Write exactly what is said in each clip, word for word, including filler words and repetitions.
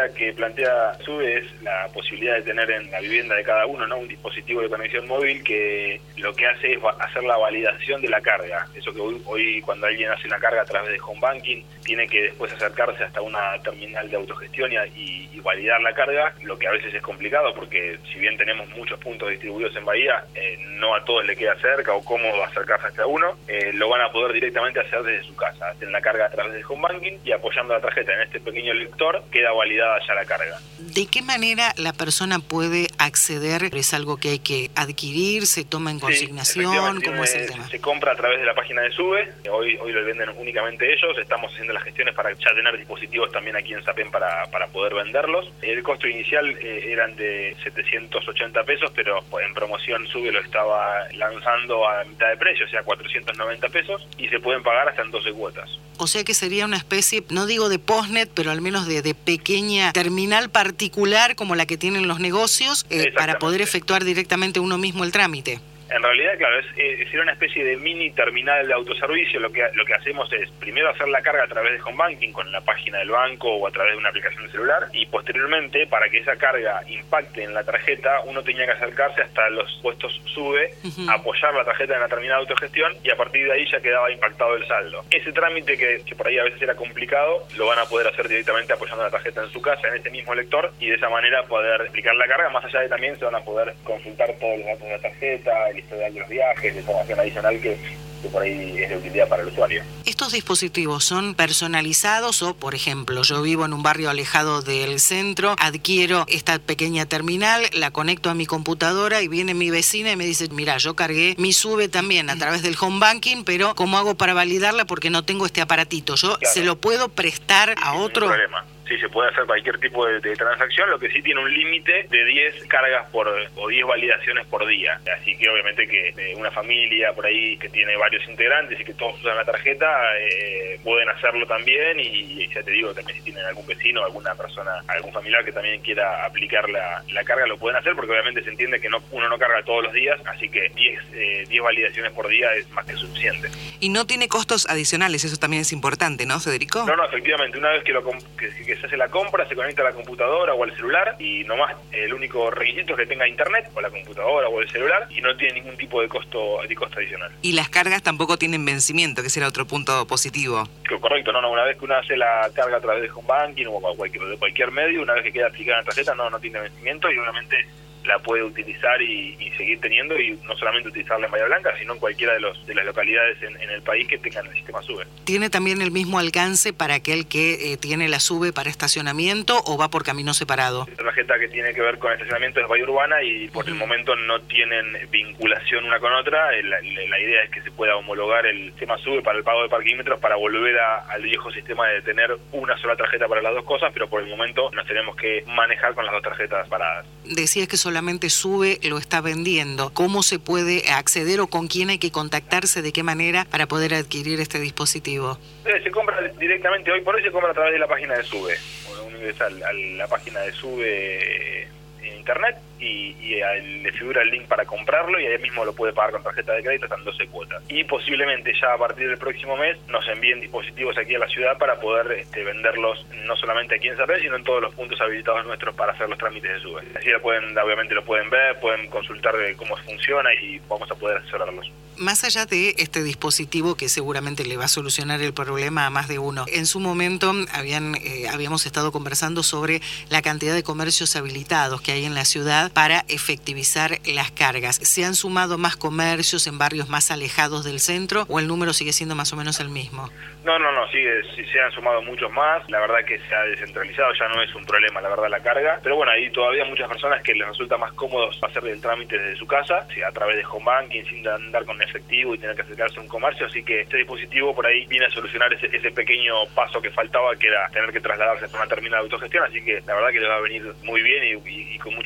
idea que plantea SUBE es la posibilidad de tener en la vivienda de cada uno, ¿no?, un dispositivo de conexión móvil que lo que hace es hacer la validación de la carga. Eso que hoy, hoy cuando alguien hace una carga a través de home banking, tiene que después acercarse hasta una terminal de autogestión y, y validar la carga, lo que a veces es complicado porque si bien tenemos muchos puntos distribuidos en Bahía, eh, no a todos le queda cerca o cómodo acercarse hasta uno, eh, lo van a poder directamente hacer desde su casa. Hacen la carga a través de home banking y apoyando la tarjeta en este pequeño lector queda validada ya la carga. ¿De qué manera la persona puede acceder? ¿Es algo que hay que adquirir? ¿Se toma en consignación? Sí, ¿Cómo es el tema? Se compra a través de la página de SUBE. Hoy hoy lo venden únicamente ellos. Estamos haciendo las gestiones para ya tener dispositivos también aquí en Sapén para, para poder venderlos. El costo inicial eh, eran de setecientos ochenta pesos, pero en promoción SUBE lo estaba lanzando a mitad de precio, o sea, cuatrocientos noventa pesos, y se pueden pagar hasta en doce cuotas. O sea que sería una especie, no digo de postnet, pero al menos de, de pequeña terminal particular como la que tienen los negocios, eh, para poder efectuar directamente uno mismo el trámite. En realidad, claro, es, es una especie de mini terminal de autoservicio. Lo que lo que hacemos es primero hacer la carga a través de home banking con la página del banco o a través de una aplicación de celular, y posteriormente, para que esa carga impacte en la tarjeta, uno tenía que acercarse hasta los puestos SUBE, uh-huh. apoyar la tarjeta en la terminal de autogestión y a partir de ahí ya quedaba impactado el saldo. Ese trámite que, que por ahí a veces era complicado, lo van a poder hacer directamente apoyando la tarjeta en su casa, en este mismo lector, y de esa manera poder explicar la carga. Más allá de también se van a poder consultar todos los datos de la tarjeta, el historial de los viajes, de información adicional que, que por ahí es de utilidad para el usuario. ¿Estos dispositivos son personalizados o, por ejemplo, yo vivo en un barrio alejado del centro, adquiero esta pequeña terminal, la conecto a mi computadora y viene mi vecina y me dice, mira, yo cargué mi SUBE también a través del home banking, pero ¿cómo hago para validarla porque no tengo este aparatito? ¿Yo claro. se lo puedo prestar a otro? No hay problema. Sí, se puede hacer cualquier tipo de, de transacción, lo que sí tiene un límite de diez cargas por o diez validaciones por día. Así que obviamente que eh, una familia por ahí que tiene varios integrantes y que todos usan la tarjeta, eh, pueden hacerlo también y, y ya te digo, también si tienen algún vecino, alguna persona, algún familiar que también quiera aplicar la, la carga, lo pueden hacer porque obviamente se entiende que no uno no carga todos los días, así que diez, eh, diez validaciones por día es más que suficiente. Y no tiene costos adicionales, eso también es importante, ¿no, Federico? No, no, efectivamente, una vez que, lo, que, que se hace la compra, se conecta a la computadora o al celular y nomás el único requisito es que tenga internet o la computadora o el celular y no tiene ningún tipo de costo de costo adicional. Y las cargas tampoco tienen vencimiento, que será otro punto positivo. Correcto, no, no, una vez que uno hace la carga a través de home banking o cualquier, de cualquier medio, una vez que queda aplicada en la tarjeta, no, no tiene vencimiento y obviamente la puede utilizar y, y seguir teniendo, y no solamente utilizarla en Bahía Blanca, sino en cualquiera de los de las localidades en, en el país que tengan el sistema SUBE. ¿Tiene también el mismo alcance para aquel que eh, tiene la SUBE para estacionamiento o va por camino separado? La tarjeta que tiene que ver con estacionamiento es Bahía Urbana y por uh-huh. el momento no tienen vinculación una con otra. La, la idea es que se pueda homologar el sistema SUBE para el pago de parquímetros para volver a, al viejo sistema de tener una sola tarjeta para las dos cosas, pero por el momento nos tenemos que manejar con las dos tarjetas paradas. Decías que solo solamente SUBE lo está vendiendo. ¿Cómo se puede acceder o con quién hay que contactarse, de qué manera para poder adquirir este dispositivo? Se compra directamente, hoy por hoy se compra a través de la página de SUBE. Uno ingresa a la página de SUBE en internet y, y le figura el link para comprarlo y ahí mismo lo puede pagar con tarjeta de crédito hasta en doce cuotas. Y posiblemente ya a partir del próximo mes nos envíen dispositivos aquí a la ciudad para poder este, venderlos no solamente aquí en Sapén, sino en todos los puntos habilitados nuestros para hacer los trámites de SUBE. Así ya pueden, obviamente lo pueden ver, pueden consultar de cómo funciona y vamos a poder asesorarlos. Más allá de este dispositivo que seguramente le va a solucionar el problema a más de uno, en su momento habían eh, habíamos estado conversando sobre la cantidad de comercios habilitados que hay en la ciudad para efectivizar las cargas. ¿Se han sumado más comercios en barrios más alejados del centro o el número sigue siendo más o menos el mismo? No, no, no, sigue, sí, se han sumado muchos más. La verdad que se ha descentralizado, ya no es un problema, la verdad, la carga. Pero bueno, hay todavía muchas personas que les resulta más cómodo hacer el trámite desde su casa, sí, a través de home banking, sin andar con efectivo y tener que acercarse a un comercio. Así que este dispositivo por ahí viene a solucionar ese, ese pequeño paso que faltaba, que era tener que trasladarse a una terminal de autogestión. Así que la verdad que le va a venir muy bien y, y, y con mucha, de mucha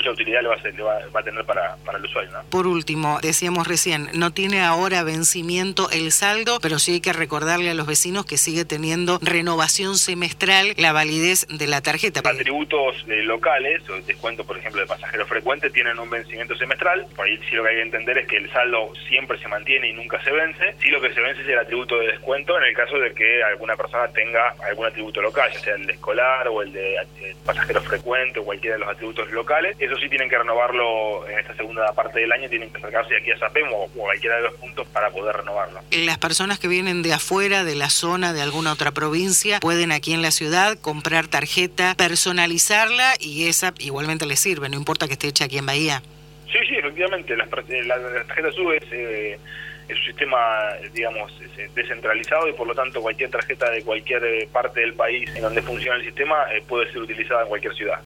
mucha utilidad le va a, ser, le va, va a tener para, para el usuario, ¿no? Por último, decíamos recién, no tiene ahora vencimiento el saldo, pero sí hay que recordarle a los vecinos que sigue teniendo renovación semestral la validez de la tarjeta. Atributos eh, locales, o descuento por ejemplo de pasajeros frecuentes, tienen un vencimiento semestral. Por ahí sí lo que hay que entender es que el saldo siempre se mantiene y nunca se vence. Sí, lo que se vence es el atributo de descuento en el caso de que alguna persona tenga algún atributo local, ya sea el de escolar o el de eh, pasajeros frecuentes o cualquiera de los atributos locales. Eso sí tienen que renovarlo en esta segunda parte del año, tienen que acercarse aquí a SAPEM o, o cualquiera de los puntos para poder renovarlo. Las personas que vienen de afuera, de la zona, de alguna otra provincia, pueden aquí en la ciudad comprar tarjeta, personalizarla y esa igualmente les sirve, no importa que esté hecha aquí en Bahía. Sí, sí, efectivamente, la, la, la tarjeta SUBE es, eh, es un sistema, digamos, descentralizado y por lo tanto cualquier tarjeta de cualquier parte del país en donde funciona el sistema eh, puede ser utilizada en cualquier ciudad.